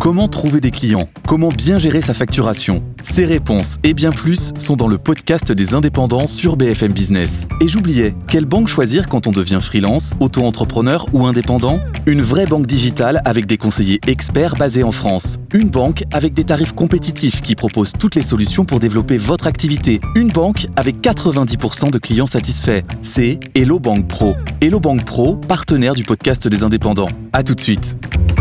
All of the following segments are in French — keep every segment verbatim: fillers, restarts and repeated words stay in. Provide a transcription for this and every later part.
Comment trouver des clients ? Comment bien gérer sa facturation ? Ces réponses et bien plus sont dans le podcast des indépendants sur B F M Business. Et j'oubliais, quelle banque choisir quand on devient freelance, auto-entrepreneur ou indépendant ? Une vraie banque digitale avec des conseillers experts basés en France. Une banque avec des tarifs compétitifs qui propose toutes les solutions pour développer votre activité. Une banque avec quatre-vingt-dix pour cent de clients satisfaits. C'est Hello Bank Pro. Hello Bank Pro, partenaire du podcast des indépendants. À tout de suite.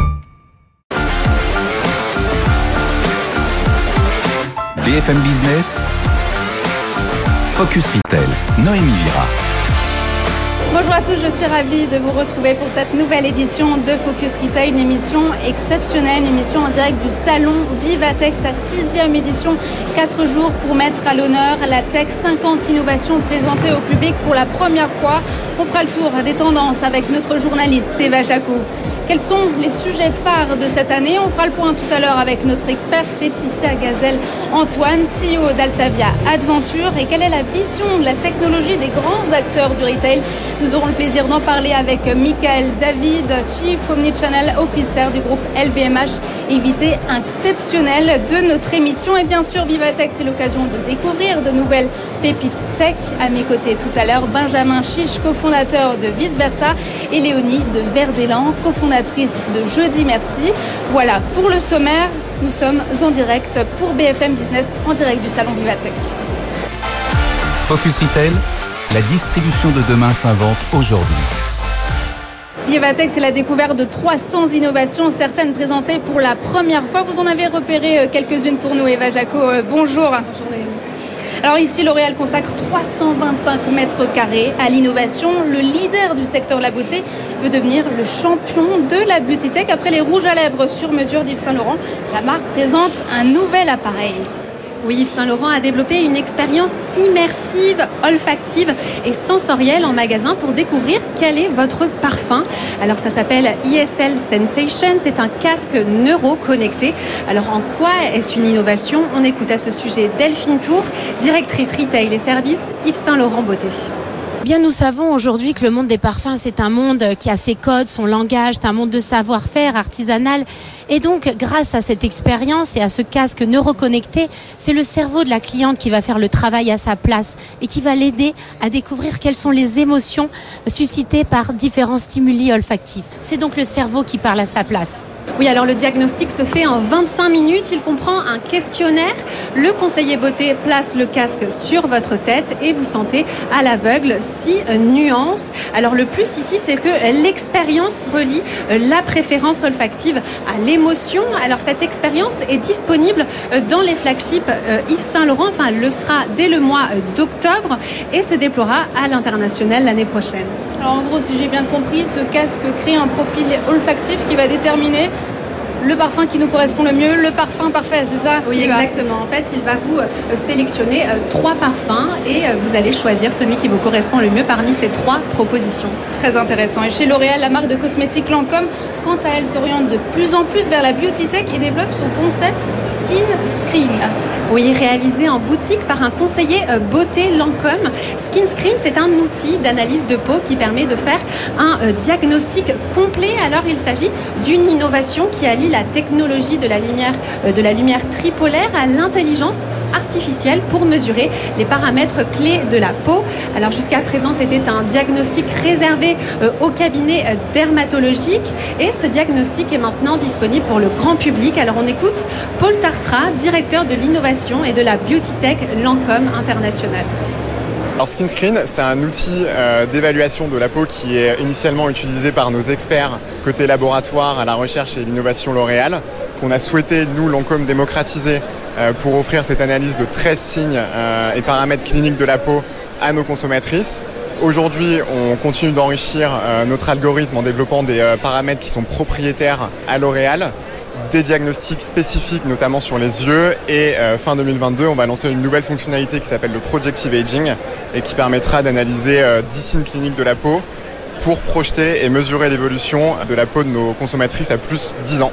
B F M Business, Focus Retail, Noémie Vira. Bonjour à tous, je suis ravie de vous retrouver pour cette nouvelle édition de Focus Retail, une émission exceptionnelle, une émission en direct du salon Vivatech, sa sixième édition, quatre jours pour mettre à l'honneur la tech, cinquante innovations présentées au public pour la première fois. On fera le tour des tendances avec notre journaliste Eva Jaco. Quels sont les sujets phares de cette année ? On fera le point tout à l'heure avec notre experte Laetitia Gazelle-Antoine, C E O d'Altavia Adventure. Et quelle est la vision de la technologie des grands acteurs du retail ? Nous aurons le plaisir d'en parler avec Michael David, Chief Omnichannel Officer du groupe L V M H, invité exceptionnel de notre émission. Et bien sûr, Vivatech, c'est l'occasion de découvrir de nouvelles pépites tech. À mes côtés tout à l'heure, Benjamin Chiche, cofondateur de Vice Versa, et Léonie de Verdelan, cofondatrice de Jeudi Merci. Voilà, pour le sommaire, nous sommes en direct pour B F M Business, en direct du salon Vivatech. Focus Retail, la distribution de demain s'invente aujourd'hui. Vivatech, c'est la découverte de trois cents innovations, certaines présentées pour la première fois. Vous en avez repéré quelques-unes pour nous, Eva Jaco. Bonjour. Bonjour, Léonie. Alors ici, L'Oréal consacre trois cent vingt-cinq mètres carrés à l'innovation. Le leader du secteur de la beauté veut devenir le champion de la beauty tech. Après les rouges à lèvres sur mesure d'Yves Saint Laurent, la marque présente un nouvel appareil. Oui, Yves Saint Laurent a développé une expérience immersive, olfactive et sensorielle en magasin pour découvrir quel est votre parfum. Alors ça s'appelle I S L Sensation, c'est un casque neuro-connecté. Alors en quoi est-ce une innovation ? On écoute à ce sujet Delphine Tour, directrice retail et services Yves Saint Laurent Beauté. Bien, nous savons aujourd'hui que le monde des parfums, c'est un monde qui a ses codes, son langage, c'est un monde de savoir-faire artisanal. Et donc, grâce à cette expérience et à ce casque neuroconnecté, c'est le cerveau de la cliente qui va faire le travail à sa place et qui va l'aider à découvrir quelles sont les émotions suscitées par différents stimuli olfactifs. C'est donc le cerveau qui parle à sa place. Oui, alors le diagnostic se fait en vingt-cinq minutes. Il comprend un questionnaire. Le conseiller beauté place le casque sur votre tête et vous sentez à l'aveugle six nuances. Alors le plus ici, c'est que l'expérience relie la préférence olfactive à l'émotion. Alors cette expérience est disponible dans les flagships Yves Saint Laurent. Enfin, elle le sera dès le mois d'octobre et se déploiera à l'international l'année prochaine. Alors en gros, si j'ai bien compris, ce casque crée un profil olfactif qui va déterminer le parfum qui nous correspond le mieux, le parfum parfait, c'est ça ? Oui, exactement. En fait, il va vous sélectionner trois parfums et vous allez choisir celui qui vous correspond le mieux parmi ces trois propositions. Très intéressant. Et chez L'Oréal, la marque de cosmétiques Lancôme, quant à elle, s'oriente de plus en plus vers la beauty tech et développe son concept Skin Screen. Oui, réalisé en boutique par un conseiller beauté Lancôme. Skin Screen, c'est un outil d'analyse de peau qui permet de faire un diagnostic complet. Alors, il s'agit d'une innovation qui allie la technologie de la lumière, de la lumière tripolaire à l'intelligence artificielle pour mesurer les paramètres clés de la peau. Alors jusqu'à présent, c'était un diagnostic réservé au cabinet dermatologique et ce diagnostic est maintenant disponible pour le grand public. Alors on écoute Paul Tartra, directeur de l'innovation et de la beauty tech Lancôme International. Alors Skin Screen, c'est un outil euh, d'évaluation de la peau qui est initialement utilisé par nos experts côté laboratoire à la recherche et l'innovation L'Oréal, qu'on a souhaité, nous, Lancôme, démocratiser euh, pour offrir cette analyse de treize signes euh, et paramètres cliniques de la peau à nos consommatrices. Aujourd'hui, on continue d'enrichir euh, notre algorithme en développant des euh, paramètres qui sont propriétaires à L'Oréal, des diagnostics spécifiques, notamment sur les yeux. Et euh, fin deux mille vingt-deux, on va lancer une nouvelle fonctionnalité qui s'appelle le Projective Aging et qui permettra d'analyser euh, dix signes cliniques de la peau pour projeter et mesurer l'évolution de la peau de nos consommatrices à plus dix ans.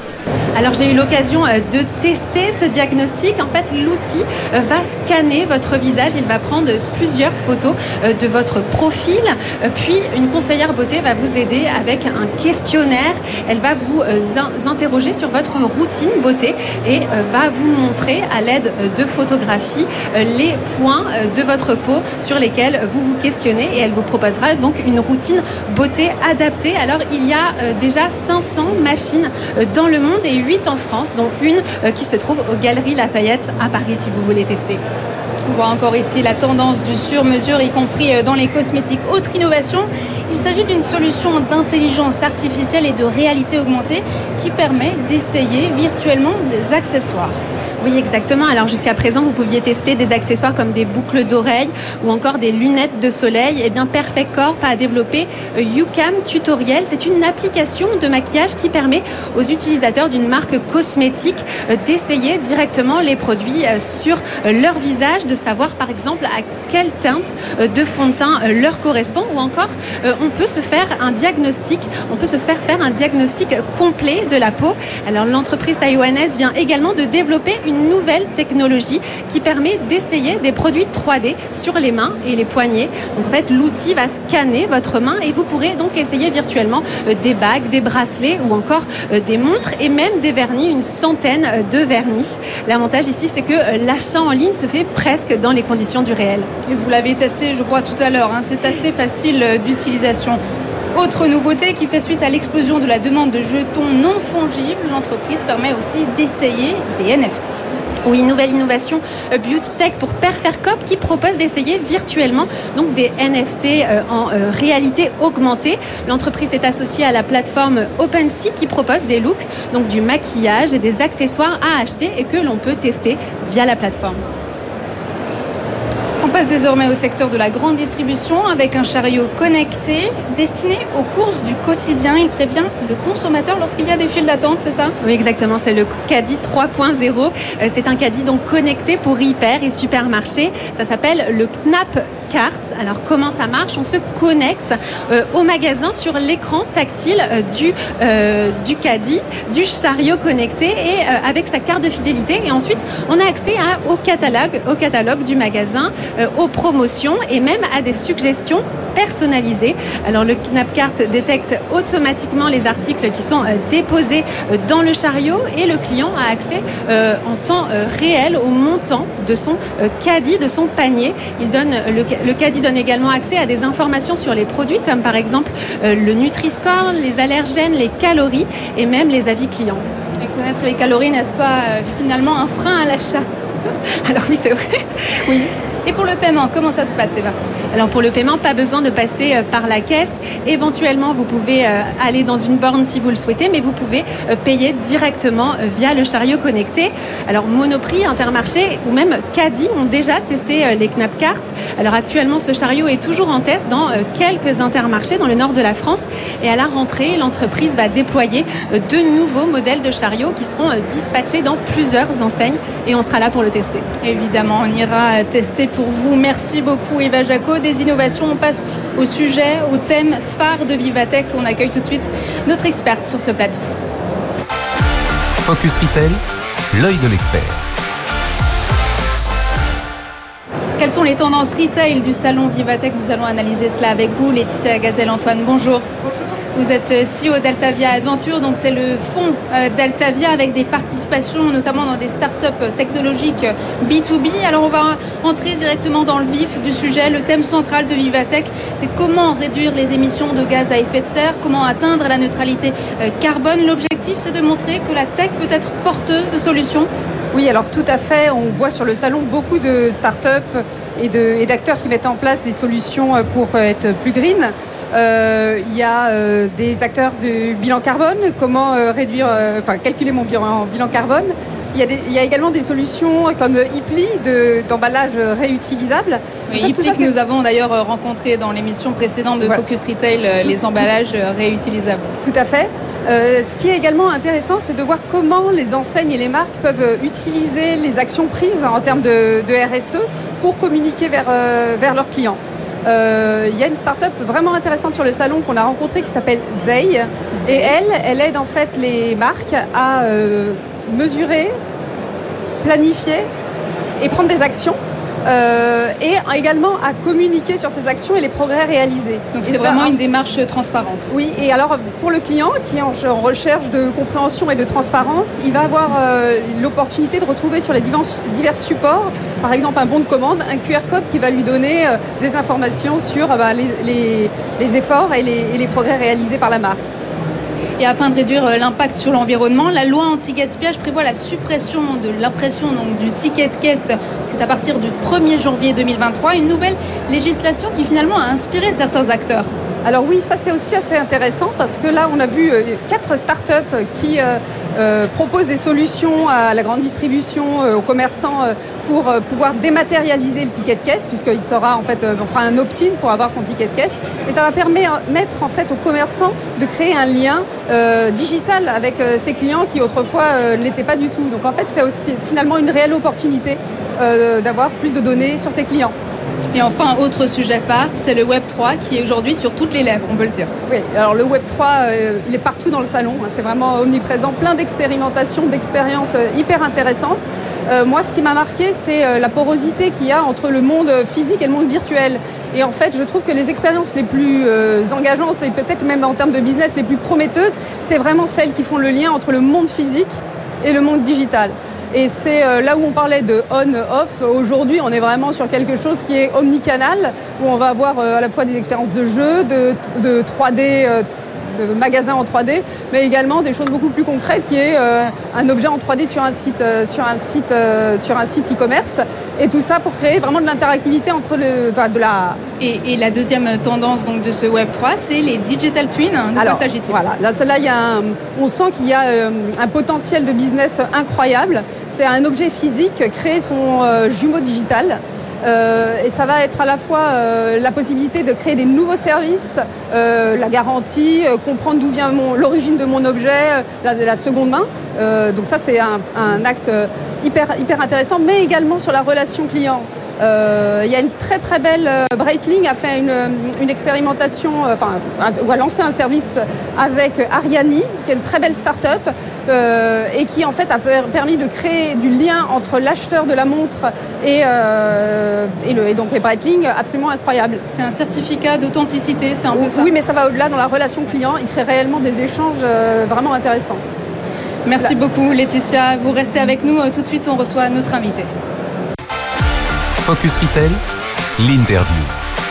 Alors j'ai eu l'occasion de tester ce diagnostic. En fait, l'outil va scanner votre visage. Il va prendre plusieurs photos de votre profil. Puis une conseillère beauté va vous aider avec un questionnaire. Elle va vous interroger sur votre routine beauté et va vous montrer à l'aide de photographies les points de votre peau sur lesquels vous vous questionnez, et elle vous proposera donc une routine beauté adaptée. Alors il y a déjà cinq cents machines dans le monde et huit en France, dont une qui se trouve aux Galeries Lafayette à Paris si vous voulez tester. On voit encore ici la tendance du sur-mesure, y compris dans les cosmétiques. Autre innovation, il s'agit d'une solution d'intelligence artificielle et de réalité augmentée qui permet d'essayer virtuellement des accessoires. Oui, exactement. Alors jusqu'à présent, vous pouviez tester des accessoires comme des boucles d'oreilles ou encore des lunettes de soleil. Eh bien, Perfect Corp a développé YouCam Tutorial. C'est une application de maquillage qui permet aux utilisateurs d'une marque cosmétique d'essayer directement les produits sur leur visage, de savoir par exemple à quelle teinte de fond de teint leur correspond, ou encore on peut se faire un diagnostic, on peut se faire faire un diagnostic complet de la peau. Alors l'entreprise taïwanaise vient également de développer une une nouvelle technologie qui permet d'essayer des produits trois D sur les mains et les poignets. Donc en fait, l'outil va scanner votre main et vous pourrez donc essayer virtuellement des bagues, des bracelets ou encore des montres et même des vernis, une centaine de vernis. L'avantage ici, c'est que l'achat en ligne se fait presque dans les conditions du réel. Et vous l'avez testé, je crois, tout à l'heure, hein. C'est assez facile d'utilisation. Autre nouveauté qui fait suite à l'explosion de la demande de jetons non fongibles, l'entreprise permet aussi d'essayer des N F T. Oui, nouvelle innovation Beauty Tech pour Perfect Corp qui propose d'essayer virtuellement donc des N F T en réalité augmentée. L'entreprise est associée à la plateforme OpenSea qui propose des looks, donc du maquillage et des accessoires à acheter et que l'on peut tester via la plateforme. On passe désormais au secteur de la grande distribution avec un chariot connecté destiné aux courses du quotidien. Il prévient le consommateur lorsqu'il y a des files d'attente, c'est ça ? Oui, exactement. C'est le caddie trois point zéro. C'est un caddie donc connecté pour hyper et supermarché. Ça s'appelle le Knap Cart. Alors comment ça marche ? On se connecte euh, au magasin sur l'écran tactile euh, du, euh, du caddie, du chariot connecté et euh, avec sa carte de fidélité. Et ensuite, on a accès à, au catalogue, au catalogue du magasin, euh, aux promotions et même à des suggestions personnalisées. Alors le Knapcart détecte automatiquement les articles qui sont euh, déposés euh, dans le chariot et le client a accès euh, en temps euh, réel au montant de son euh, caddie, de son panier. Il donne le Le caddie donne également accès à des informations sur les produits comme par exemple euh, le Nutri-Score, les allergènes, les calories et même les avis clients. Et connaître les calories, n'est-ce pas euh, finalement un frein à l'achat ? Alors oui, c'est vrai. Oui. Et pour le paiement, comment ça se passe, Eva ? Alors pour le paiement, pas besoin de passer par la caisse. Éventuellement, vous pouvez aller dans une borne si vous le souhaitez, mais vous pouvez payer directement via le chariot connecté. Alors Monoprix, Intermarché ou même Caddy ont déjà testé les Knapcart. Alors actuellement, ce chariot est toujours en test dans quelques intermarchés dans le nord de la France. Et à la rentrée, l'entreprise va déployer de nouveaux modèles de chariots qui seront dispatchés dans plusieurs enseignes et on sera là pour le tester. Évidemment, on ira tester pour vous. Merci beaucoup, Eva Jacot. Des innovations, on passe au sujet, au thème phare de Vivatech. On accueille tout de suite notre experte sur ce plateau. Focus Retail, l'œil de l'expert. Quelles sont les tendances retail du salon Vivatech ? Nous allons analyser cela avec vous. Laetitia Gazelle-Antoine, bonjour. Bonjour. Vous êtes C E O d'Altavia Adventure, donc c'est le fonds d'Altavia avec des participations notamment dans des startups technologiques B deux B. Alors on va entrer directement dans le vif du sujet. Le thème central de Vivatech, c'est comment réduire les émissions de gaz à effet de serre, comment atteindre la neutralité carbone. L'objectif, c'est de montrer que la tech peut être porteuse de solutions. Oui, alors tout à fait. On voit sur le salon beaucoup de start-up et, de, et d'acteurs qui mettent en place des solutions pour être plus green. Euh, il y a euh, des acteurs de bilan carbone, comment euh, réduire, euh, enfin calculer mon bilan, bilan carbone. Il y, a des, il y a également des solutions comme Ipli de, d'emballage réutilisable. Oui, ça, Ipli ça, que nous avons d'ailleurs rencontré dans l'émission précédente de voilà. Focus Retail, tout, les emballages tout, réutilisables. Tout à fait. Euh, ce qui est également intéressant, c'est de voir comment les enseignes et les marques peuvent utiliser les actions prises en termes de, de R S E pour communiquer vers, euh, vers leurs clients. Euh, il y a une start-up vraiment intéressante sur le salon qu'on a rencontrée qui s'appelle Zei. Et elle, elle aide en fait les marques à euh, mesurer, planifier et prendre des actions. Euh, et également à communiquer sur ces actions et les progrès réalisés. Donc c'est vraiment une démarche transparente. Oui, et alors pour le client qui est en recherche de compréhension et de transparence, il va avoir euh, l'opportunité de retrouver sur les divers, divers supports, par exemple un bon de commande, un Q R code qui va lui donner euh, des informations sur euh, bah, les, les, les efforts et les, et les progrès réalisés par la marque. Et afin de réduire l'impact sur l'environnement, la loi anti-gaspillage prévoit la suppression de l'impression donc, du ticket de caisse. C'est à partir du premier janvier deux mille vingt-trois, une nouvelle législation qui finalement a inspiré certains acteurs. Alors oui, ça c'est aussi assez intéressant parce que là on a vu euh, quatre startups qui euh, euh, proposent des solutions à la grande distribution, euh, aux commerçants euh, pour euh, pouvoir dématérialiser le ticket de caisse puisqu'il sera en fait, euh, on fera un opt-in pour avoir son ticket de caisse et ça va permettre en fait aux commerçants de créer un lien euh, digital avec euh, ses clients qui autrefois euh, ne l'étaient pas du tout. Donc en fait c'est aussi finalement une réelle opportunité euh, d'avoir plus de données sur ses clients. Et enfin, autre sujet phare, c'est le Web trois qui est aujourd'hui sur toutes les lèvres, on peut le dire. Oui, alors le Web trois, euh, il est partout dans le salon, hein, c'est vraiment omniprésent, plein d'expérimentations, d'expériences euh, hyper intéressantes. Euh, moi, ce qui m'a marqué, c'est euh, la porosité qu'il y a entre le monde physique et le monde virtuel. Et en fait, je trouve que les expériences les plus euh, engageantes et peut-être même en termes de business les plus prometteuses, c'est vraiment celles qui font le lien entre le monde physique et le monde digital. Et c'est là où on parlait de on-off. Aujourd'hui, on est vraiment sur quelque chose qui est omnicanal, où on va avoir à la fois des expériences de jeu, de, de trois D, de magasins en trois D, mais également des choses beaucoup plus concrètes, qui est un objet en trois D sur un site, sur un site, sur un site e-commerce. Et tout ça pour créer vraiment de l'interactivité entre le, enfin, de la. Et, et la deuxième tendance donc de ce Web trois, c'est les digital twins. De Alors, quoi s'agit-il ? Voilà, là, là il y a un, on sent qu'il y a euh, un potentiel de business incroyable. C'est un objet physique, créer son euh, jumeau digital. Euh, et ça va être à la fois euh, la possibilité de créer des nouveaux services, euh, la garantie, euh, comprendre d'où vient mon, l'origine de mon objet, euh, la, la seconde main. Euh, donc ça, c'est un, un axe euh, hyper, hyper intéressant, mais également sur la relation client. Euh, il y a une très très belle euh, Breitling a fait une, une expérimentation, euh, enfin, un, ou a lancé un service avec Ariani, qui est une très belle start-up euh, et qui en fait a permis de créer du lien entre l'acheteur de la montre et, euh, et, le, et donc les Breitling, absolument incroyable. C'est un certificat d'authenticité, c'est un peu ça. Oui, mais ça va au-delà dans la relation client. Il crée réellement des échanges euh, vraiment intéressants. Merci Là. beaucoup Laetitia. Vous restez avec nous. Tout de suite, on reçoit notre invité. Focus Retail, l'interview.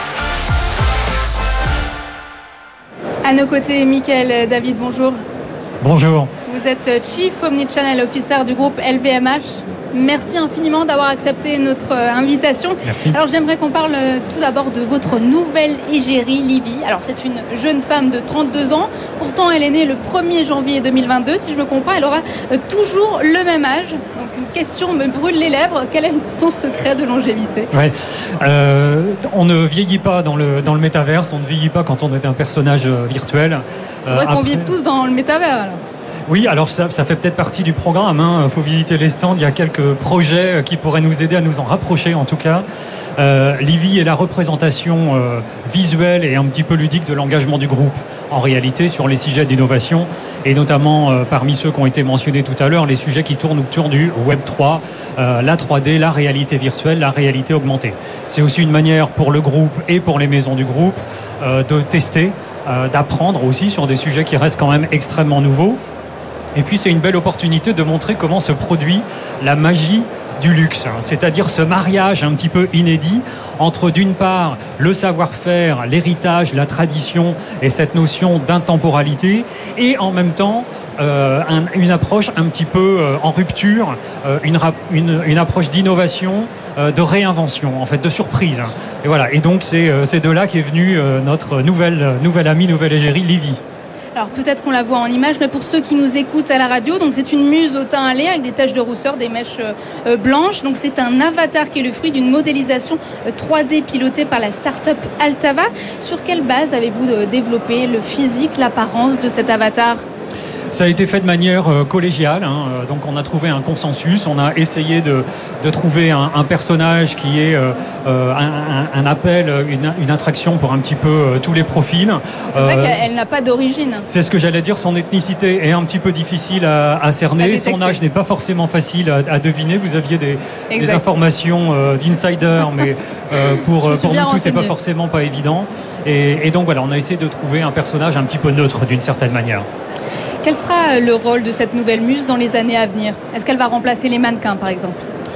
À nos côtés, Mickaël David, bonjour. Bonjour. Vous êtes Chief Omnichannel Officer du groupe L V M H. Merci infiniment d'avoir accepté notre invitation. Merci. Alors j'aimerais qu'on parle tout d'abord de votre nouvelle égérie, Livy. Alors c'est une jeune femme de trente-deux ans. Pourtant elle est née le premier janvier deux mille vingt-deux. Si je me comprends, elle aura toujours le même âge. Donc une question me brûle les lèvres. Quel est son secret de longévité ? Ouais. Euh, on ne vieillit pas dans le, dans le métaverse. On ne vieillit pas quand on est un personnage virtuel. Il faudrait euh, qu'on vive tous dans le métavers alors. Oui, alors ça, ça fait peut-être partie du programme. Il hein. faut visiter les stands. Il y a quelques projets qui pourraient nous aider à nous en rapprocher, en tout cas. Euh, Livy est la représentation euh, visuelle et un petit peu ludique de l'engagement du groupe, en réalité, sur les sujets d'innovation, et notamment euh, parmi ceux qui ont été mentionnés tout à l'heure, les sujets qui tournent autour du Web trois, euh, la trois D, la réalité virtuelle, la réalité augmentée. C'est aussi une manière pour le groupe et pour les maisons du groupe euh, de tester, euh, d'apprendre aussi sur des sujets qui restent quand même extrêmement nouveaux. Et puis c'est une belle opportunité de montrer comment se produit la magie du luxe, c'est-à-dire ce mariage un petit peu inédit entre d'une part le savoir-faire, l'héritage, la tradition et cette notion d'intemporalité, et en même temps euh, un, une approche un petit peu euh, en rupture, euh, une, une, une approche d'innovation, euh, de réinvention, en fait, de surprise. Et voilà. Et donc c'est, euh, c'est de là qu'est venue euh, notre nouvelle, nouvelle amie, nouvelle égérie, Livy. Alors peut-être qu'on la voit en image, mais pour ceux qui nous écoutent à la radio, donc c'est une muse au teint hâlé avec des taches de rousseur, des mèches euh, blanches. Donc c'est un avatar qui est le fruit d'une modélisation euh, trois D pilotée par la start-up Altava. Sur quelle base avez-vous euh, développé le physique, l'apparence de cet avatar ? Ça a été fait de manière euh, collégiale, hein. Donc on a trouvé un consensus, on a essayé de, de trouver un, un personnage qui est euh, euh, un, un, un appel, une, une attraction pour un petit peu euh, tous les profils. C'est vrai euh, qu'elle n'a pas d'origine. C'est ce que j'allais dire, son ethnicité est un petit peu difficile à, à cerner, à son âge n'est pas forcément facile à, à deviner, vous aviez des, des informations euh, d'insider, mais euh, pour, pour nous tous c'est pas forcément pas évident. Et, et donc voilà, on a essayé de trouver un personnage un petit peu neutre d'une certaine manière. Quel sera le rôle de cette nouvelle muse dans les années à venir? Est-ce qu'elle va remplacer les mannequins, par exemple?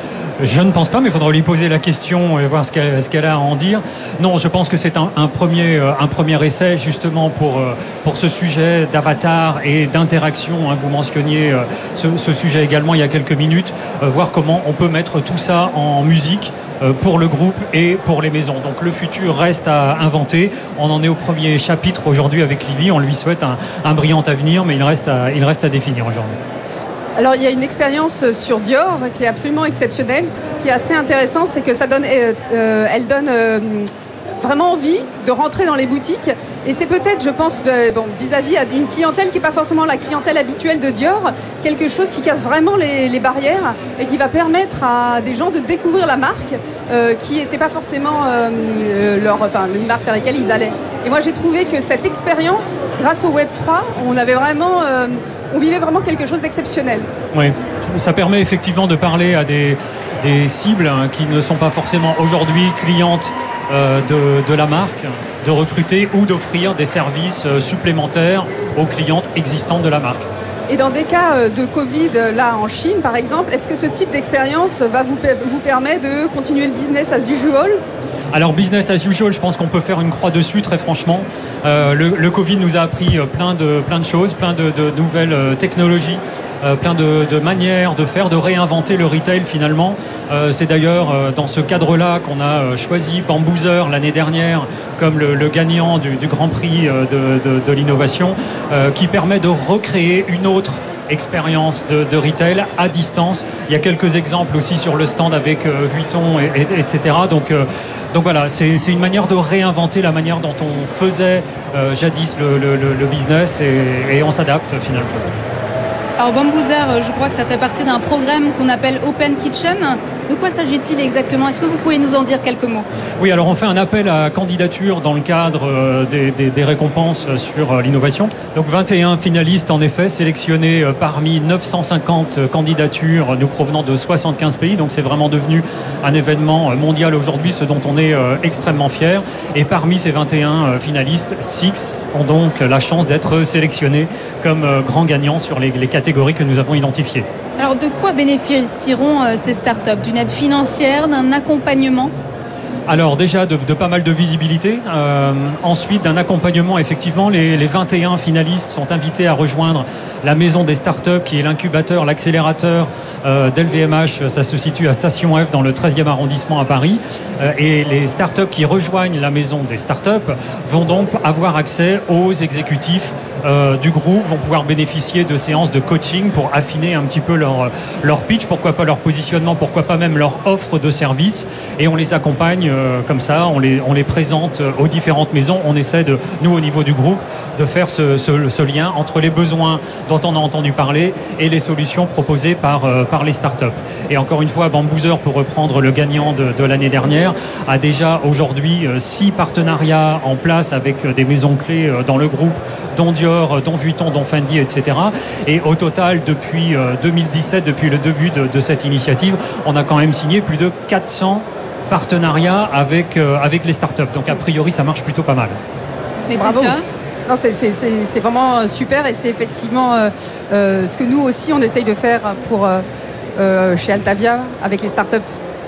Je ne pense pas, mais il faudra lui poser la question et voir ce qu'elle, ce qu'elle a à en dire. Non, je pense que c'est un, un, premier, un premier essai justement pour, pour ce sujet d'avatar et d'interaction. Hein. Vous mentionniez ce, ce sujet également il y a quelques minutes. Euh, voir comment on peut mettre tout ça en musique pour le groupe et pour les maisons. Donc le futur reste à inventer. On en est au premier chapitre aujourd'hui avec Livy. On lui souhaite un, un brillant avenir, mais il reste à, il reste à définir aujourd'hui. Alors il y a une expérience sur Dior qui est absolument exceptionnelle. Ce qui est assez intéressant, c'est que ça donne, euh, euh, elle donne euh, vraiment envie de rentrer dans les boutiques. Et c'est peut-être, je pense, euh, bon, vis-à-vis d'une clientèle qui n'est pas forcément la clientèle habituelle de Dior, quelque chose qui casse vraiment les, les barrières et qui va permettre à des gens de découvrir la marque euh, qui n'était pas forcément euh, leur, enfin, une marque vers laquelle ils allaient. Et moi j'ai trouvé que cette expérience, grâce au Web trois, on avait vraiment... Euh, on vivait vraiment quelque chose d'exceptionnel. Oui, ça permet effectivement de parler à des, des cibles hein, qui ne sont pas forcément aujourd'hui clientes euh, de, de la marque, de recruter ou d'offrir des services euh, supplémentaires aux clientes existantes de la marque. Et dans des cas de Covid, là en Chine par exemple, est-ce que ce type d'expérience va vous, vous permettre de continuer le business as usual ? Alors business as usual, je pense qu'on peut faire une croix dessus très franchement. Euh, le, le Covid nous a appris plein de, plein de choses, plein de, de nouvelles technologies, euh, plein de, de manières de faire, de réinventer le retail finalement. Euh, c'est d'ailleurs euh, dans ce cadre-là qu'on a choisi Bamboozer l'année dernière comme le, le gagnant du, du Grand Prix de, de, de l'innovation euh, qui permet de recréer une autre expérience de, de retail à distance. Il y a quelques exemples aussi sur le stand avec euh, Vuitton, et, et, etc. Donc, euh, donc voilà, c'est, c'est une manière de réinventer la manière dont on faisait euh, jadis le, le, le business et, et on s'adapte finalement. Alors Bamboozer, je crois que ça fait partie d'un programme qu'on appelle Open Kitchen. De quoi s'agit-il exactement? Est-ce que vous pouvez nous en dire quelques mots? Oui, alors on fait un appel à candidature dans le cadre des, des, des récompenses sur l'innovation. Donc vingt et un finalistes en effet sélectionnés parmi neuf cent cinquante candidatures nous provenant de soixante-quinze pays. Donc c'est vraiment devenu un événement mondial aujourd'hui, ce dont on est extrêmement fiers. Et parmi ces vingt et un finalistes, six ont donc la chance d'être sélectionnés comme grands gagnants sur les, les catégories que nous avons identifiées. Alors de quoi bénéficieront euh, ces startups? D'une aide financière, d'un accompagnement? Alors déjà de, de pas mal de visibilité, euh, ensuite d'un accompagnement. Effectivement, les, les vingt et un finalistes sont invités à rejoindre la maison des startups qui est l'incubateur, l'accélérateur euh, d'L V M H. Ça se situe à Station F dans le treizième arrondissement à Paris. Euh, et les startups qui rejoignent la maison des startups vont donc avoir accès aux exécutifs Euh, du groupe, vont pouvoir bénéficier de séances de coaching pour affiner un petit peu leur, leur pitch, pourquoi pas leur positionnement, pourquoi pas même leur offre de service, et on les accompagne euh, comme ça, on les, on les présente aux différentes maisons. On essaie de, nous au niveau du groupe, de faire ce, ce, ce lien entre les besoins dont on a entendu parler et les solutions proposées par, euh, par les startups. Et encore une fois, Bamboozer, pour reprendre le gagnant de, de l'année dernière, a déjà aujourd'hui euh, six partenariats en place avec euh, des maisons clés euh, dans le groupe, dont Dior, dont Vuitton, dont Fendi, et cetera. Et au total, depuis deux mille dix-sept, depuis le début de, de cette initiative, on a quand même signé plus de quatre cents partenariats avec, euh, avec les startups. Donc a priori, ça marche plutôt pas mal. Mais bravo. Non, c'est, c'est, c'est, c'est vraiment super et c'est effectivement euh, euh, ce que nous aussi on essaye de faire pour, euh, euh, chez Altavia avec les startups.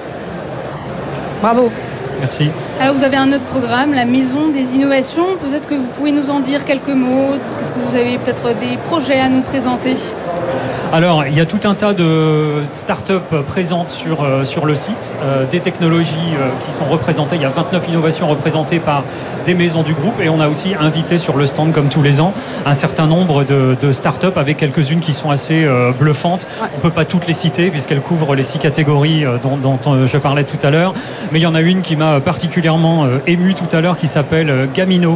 Bravo. Merci. Alors vous avez un autre programme, la Maison des Innovations. Peut-être que vous pouvez nous en dire quelques mots. Est-ce que vous avez peut-être des projets à nous présenter? Alors, il y a tout un tas de startups présentes sur, euh, sur le site, euh, des technologies euh, qui sont représentées. Il y a vingt-neuf innovations représentées par des maisons du groupe et on a aussi invité sur le stand, comme tous les ans, un certain nombre de, de startups avec quelques-unes qui sont assez euh, bluffantes. Ouais. On ne peut pas toutes les citer puisqu'elles couvrent les six catégories euh, dont, dont euh, je parlais tout à l'heure. Mais il y en a une qui m'a particulièrement euh, ému tout à l'heure qui s'appelle euh, Gamino.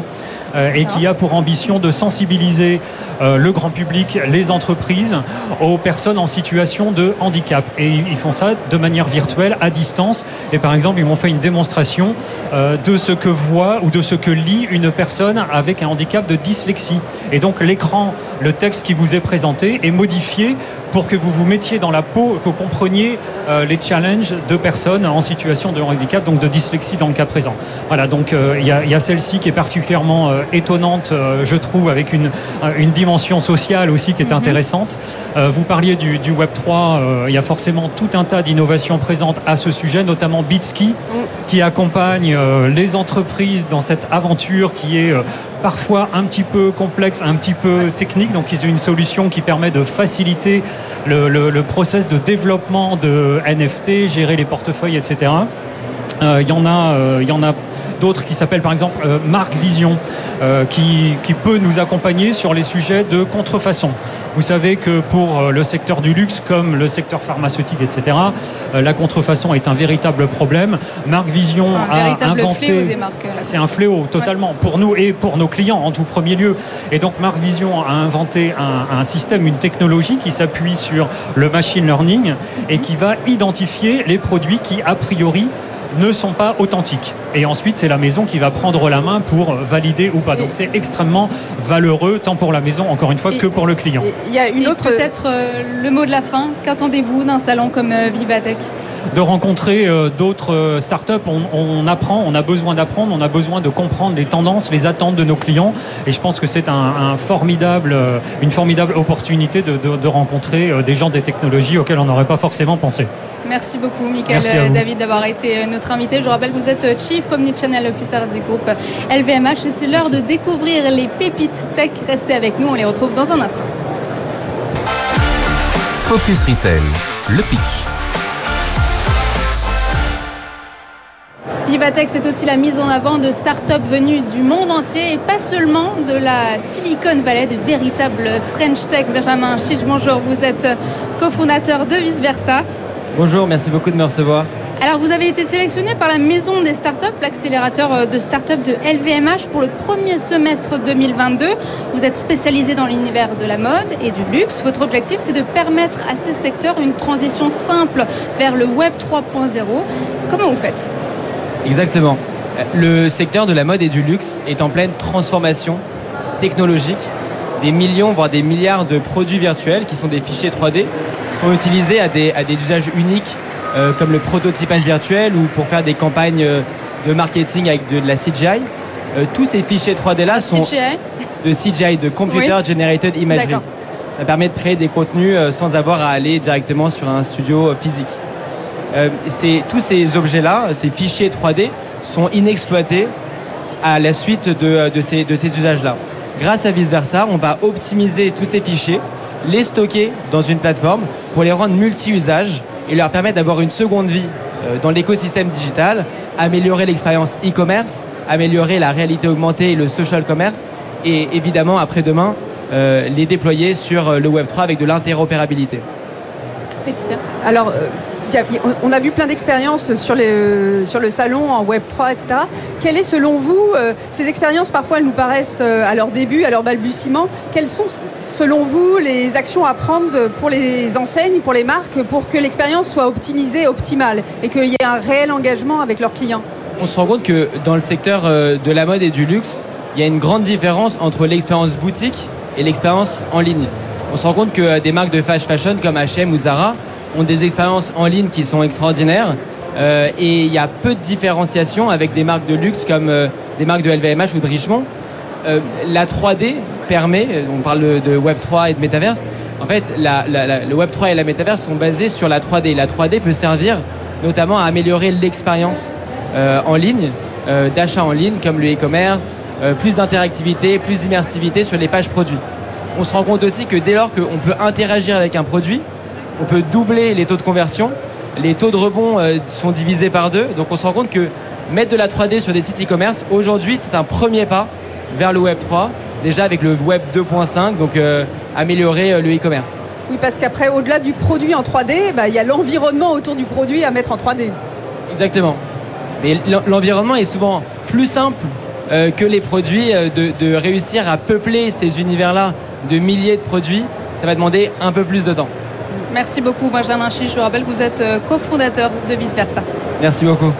euh, et qui a pour ambition de sensibiliser euh, le grand public, les entreprises, aux personnes en situation de handicap. Et ils font ça de manière virtuelle, à distance. Et par exemple, ils m'ont fait une démonstration euh, de ce que voit ou de ce que lit une personne avec un handicap de dyslexie. Et donc l'écran, le texte qui vous est présenté est modifié pour que vous vous mettiez dans la peau, que vous compreniez euh, les challenges de personnes en situation de handicap, donc de dyslexie dans le cas présent. Voilà, donc il euh, y a, y a celle-ci qui est particulièrement euh, étonnante, euh, je trouve, avec une, une dimension sociale aussi qui est intéressante. Euh, vous parliez du, du Web trois, il euh, y a forcément tout un tas d'innovations présentes à ce sujet, notamment Bitski, qui accompagne euh, les entreprises dans cette aventure qui est euh, parfois un petit peu complexe, un petit peu technique. Donc ils ont une solution qui permet de faciliter le, le, le process de développement de N F T, gérer les portefeuilles, et cetera. Il euh, y en a, il euh, y en a d'autres qui s'appellent par exemple euh, Marc Vision, euh, qui, qui peut nous accompagner sur les sujets de contrefaçon. Vous savez que pour le secteur du luxe, comme le secteur pharmaceutique, et cetera, euh, la contrefaçon est un véritable problème. Marc Vision un a véritable inventé... fléau des marques. C'est un fléau, totalement, ouais. Pour nous et pour nos clients en tout premier lieu. Et donc Marc Vision a inventé un, un système, une technologie qui s'appuie sur le machine learning et qui va identifier les produits qui, a priori, ne sont pas authentiques. Et ensuite, c'est la maison qui va prendre la main pour valider ou pas. Donc, c'est extrêmement valeureux, tant pour la maison, encore une fois, et, que pour le client. Il y a une et autre... Peut-être euh, le mot de la fin. Qu'attendez-vous d'un salon comme euh, Vivatech ? De rencontrer euh, d'autres euh, startups. On, on apprend, on a besoin d'apprendre, on a besoin de comprendre les tendances, les attentes de nos clients. Et je pense que c'est un, un formidable, euh, une formidable opportunité de, de, de rencontrer euh, des gens des technologies auxquels on n'aurait pas forcément pensé. Merci beaucoup, Michael David, d'avoir été notre invité. Je rappelle que vous êtes Chief Omnichannel Officer du groupe L V M H et c'est l'heure de découvrir les pépites tech. Restez avec nous, on les retrouve dans un instant. Focus Retail, le pitch. Vivatech, c'est aussi la mise en avant de start-up venues du monde entier et pas seulement de la Silicon Valley, de véritables French Tech. Benjamin Chiche, bonjour, vous êtes cofondateur de Vice Versa. Bonjour, merci beaucoup de me recevoir. Alors, vous avez été sélectionné par la Maison des Startups, l'accélérateur de startups de L V M H pour le premier semestre deux mille vingt-deux. Vous êtes spécialisé dans l'univers de la mode et du luxe. Votre objectif, c'est de permettre à ces secteurs une transition simple vers le Web trois point zéro. Comment vous faites ? Exactement. Le secteur de la mode et du luxe est en pleine transformation technologique. Des millions, voire des milliards de produits virtuels qui sont des fichiers trois D sont utilisés à des, à des usages uniques euh, comme le prototypage virtuel ou pour faire des campagnes de marketing avec de, de la C G I. Euh, tous ces fichiers trois D là sont C G I de C G I, de Computer oui. Generated Imagery. D'accord. Ça permet de créer des contenus euh, sans avoir à aller directement sur un studio euh, physique. Euh, c'est, tous ces objets-là, ces fichiers trois D, sont inexploités à la suite de, de, ces, de ces usages-là. Grâce à Vice Versa, on va optimiser tous ces fichiers, les stocker dans une plateforme pour les rendre multi-usages et leur permettre d'avoir une seconde vie euh, dans l'écosystème digital, améliorer l'expérience e-commerce, améliorer la réalité augmentée et le social commerce et évidemment, après-demain, euh, les déployer sur le Web trois avec de l'interopérabilité. Alors, euh, on a vu plein d'expériences sur, les, sur le salon en Web trois, et cetera. Quelles est, selon vous, euh, ces expériences, parfois elles nous paraissent euh, à leur début, à leur balbutiement, quelles sont, selon vous, les actions à prendre pour les enseignes, pour les marques, pour que l'expérience soit optimisée, optimale, et qu'il y ait un réel engagement avec leurs clients ? On se rend compte que dans le secteur euh, de la mode et du luxe, il y a une grande différence entre l'expérience boutique et l'expérience en ligne. On se rend compte que euh, des marques de fast fashion comme H et M ou Zara ont des expériences en ligne qui sont extraordinaires euh, et il y a peu de différenciation avec des marques de luxe comme euh, des marques de L V M H ou de Richemont. Euh, la trois D permet, on parle de, de Web trois et de Metaverse, en fait la, la, la, le Web trois et la Metaverse sont basés sur la trois D. La trois D peut servir notamment à améliorer l'expérience euh, en ligne, euh, d'achat en ligne comme le e-commerce, euh, plus d'interactivité, plus d'immersivité sur les pages produits. On se rend compte aussi que dès lors qu'on peut interagir avec un produit, on peut doubler les taux de conversion, les taux de rebond euh, sont divisés par deux. Donc on se rend compte que mettre de la trois D sur des sites e-commerce, aujourd'hui, c'est un premier pas vers le Web trois, déjà avec le Web deux point cinq, donc euh, améliorer euh, le e-commerce. Oui, parce qu'après, au-delà du produit en trois D, bah, y a l'environnement autour du produit à mettre en trois D. Exactement. Mais l'environnement est souvent plus simple euh, que les produits, euh, de, de réussir à peupler ces univers-là de milliers de produits, ça va demander un peu plus de temps. Merci beaucoup Benjamin Chiche. Je vous rappelle que vous êtes cofondateur de Vice Versa. Merci beaucoup.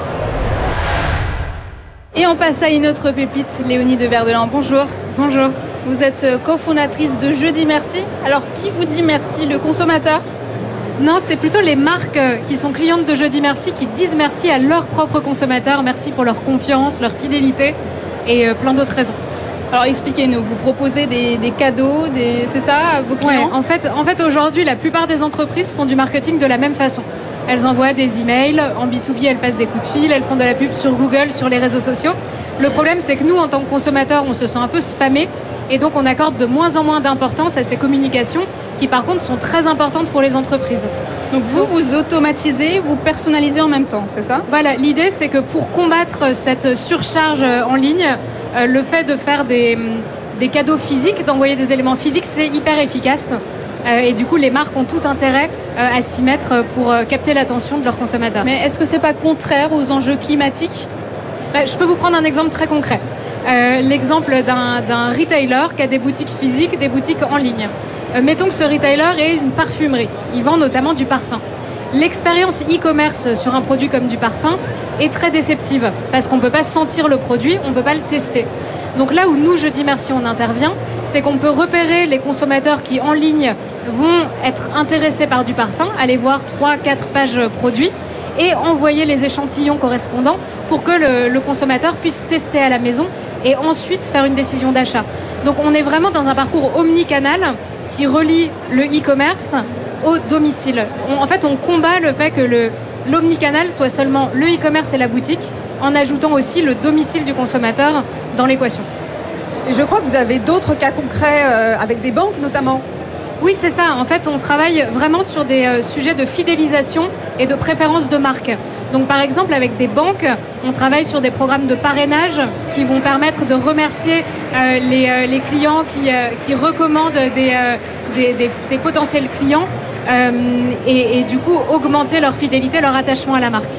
Et on passe à une autre pépite, Léonie de Verdelin. Bonjour. Bonjour. Vous êtes cofondatrice de Je dis merci. Alors qui vous dit merci, le consommateur ? Non, c'est plutôt les marques qui sont clientes de Je dis merci qui disent merci à leurs propres consommateurs. Merci pour leur confiance, leur fidélité et plein d'autres raisons. Alors expliquez-nous, vous proposez des, des cadeaux, des, c'est ça, à vos clients ? Ouais, en fait, en fait aujourd'hui, la plupart des entreprises font du marketing de la même façon. Elles envoient des emails, en B deux B, elles passent des coups de fil, elles font de la pub sur Google, sur les réseaux sociaux. Le problème, c'est que nous, en tant que consommateurs, on se sent un peu spammés et donc on accorde de moins en moins d'importance à ces communications qui, par contre, sont très importantes pour les entreprises. Donc vous, vous automatisez, vous personnalisez en même temps, c'est ça ? Voilà, l'idée, c'est que pour combattre cette surcharge en ligne, euh, le fait de faire des, des cadeaux physiques, d'envoyer des éléments physiques, c'est hyper efficace. Euh, et du coup, les marques ont tout intérêt euh, à s'y mettre pour euh, capter l'attention de leurs consommateurs. Mais est-ce que c'est pas contraire aux enjeux climatiques ? bah, Je peux vous prendre un exemple très concret. Euh, l'exemple d'un, d'un retailer qui a des boutiques physiques, des boutiques en ligne. Euh, mettons que ce retailer est une parfumerie. Il vend notamment du parfum. L'expérience e-commerce sur un produit comme du parfum est très déceptive parce qu'on ne peut pas sentir le produit, on ne peut pas le tester. Donc là où nous, Je dis merci, on intervient, c'est qu'on peut repérer les consommateurs qui, en ligne, vont être intéressés par du parfum, aller voir trois quatre pages produits et envoyer les échantillons correspondants pour que le, le consommateur puisse tester à la maison et ensuite faire une décision d'achat. Donc on est vraiment dans un parcours omnicanal qui relie le e-commerce au domicile. On, en fait, on combat le fait que le, l'omnicanal soit seulement le e-commerce et la boutique, en ajoutant aussi le domicile du consommateur dans l'équation. Et je crois que vous avez d'autres cas concrets euh, avec des banques notamment. Oui, c'est ça. En fait, on travaille vraiment sur des euh, sujets de fidélisation et de préférence de marque. Donc, par exemple, avec des banques, on travaille sur des programmes de parrainage qui vont permettre de remercier euh, les, euh, les clients qui, euh, qui recommandent des, euh, des, des, des potentiels clients euh, et, et du coup augmenter leur fidélité, leur attachement à la marque.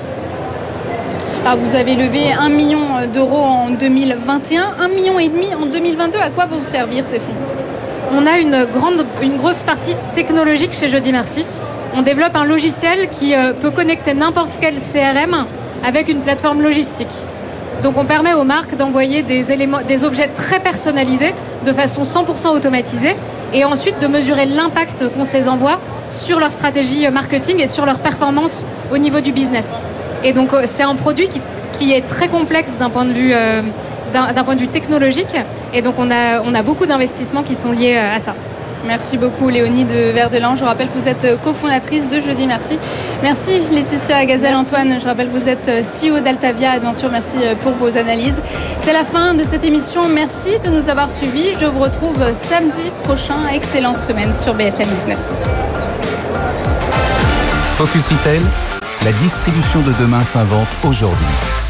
Alors vous avez levé un million d'euros en deux mille vingt et un, un million et demi en deux mille vingt-deux. À quoi vont servir ces fonds ? On a une, grande, une grosse partie technologique chez Je dis merci. On développe un logiciel qui euh, peut connecter n'importe quel C R M avec une plateforme logistique. Donc on permet aux marques d'envoyer des, éléments, des objets très personnalisés de façon cent pour cent automatisée et ensuite de mesurer l'impact qu'on ces envoie sur leur stratégie marketing et sur leur performance au niveau du business. Et donc c'est un produit qui, qui est très complexe d'un point de vue, euh, d'un, d'un point de vue technologique. Et donc on a, on a beaucoup d'investissements qui sont liés à ça. Merci beaucoup Léonie de Verdelin. Je rappelle que vous êtes cofondatrice de Je dis merci. Merci Laetitia Gazelle-Antoine. Je rappelle que vous êtes C E O d'Altavia Adventure. Merci pour vos analyses. C'est la fin de cette émission. Merci de nous avoir suivis. Je vous retrouve samedi prochain. Excellente semaine sur B F M Business. Focus Retail, la distribution de demain s'invente aujourd'hui.